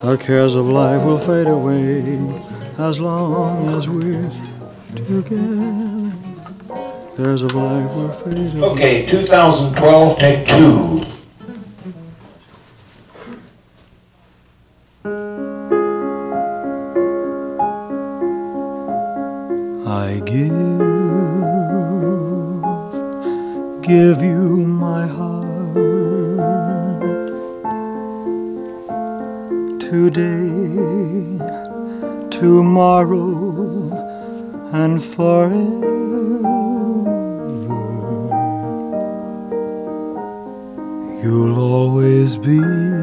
The cares of life will fade away as long as we're together. Cares of life will fade away. Okay, 2012, take two. I give you my heart today, tomorrow, and forever. You'll always be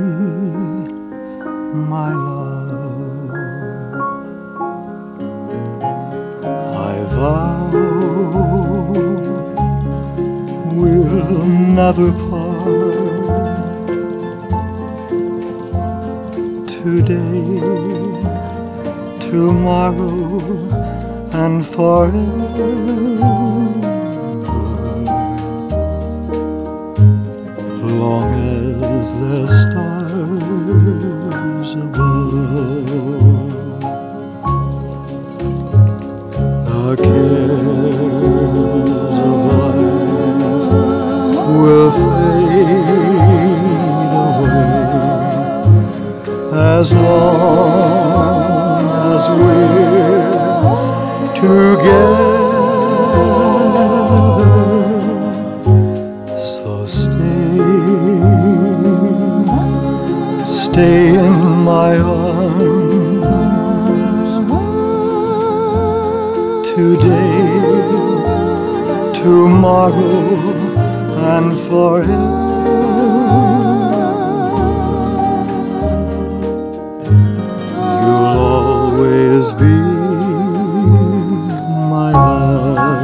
my love. I vow we'll never part. Today, tomorrow, and forever. Long as there's stars above, the cares of life will fade away as long as we're together. So stay in my arms today, tomorrow, and forever. You'll always be my love.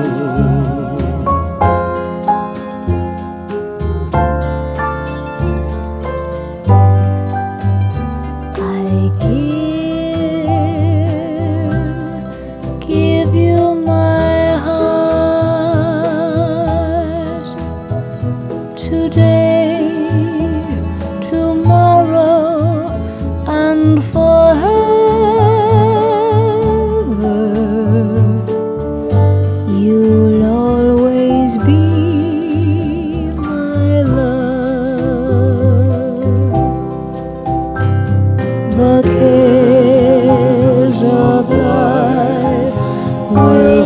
Give you my heart today, tomorrow, and forever. You'll always be my love. The cares of life will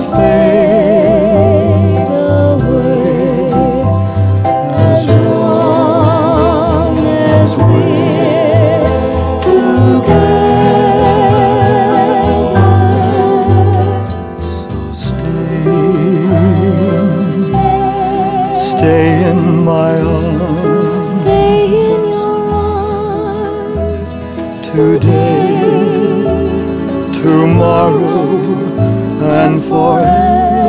fade away as long as we're together. So stay in my arms Stay in your arms today, tomorrow, and forever.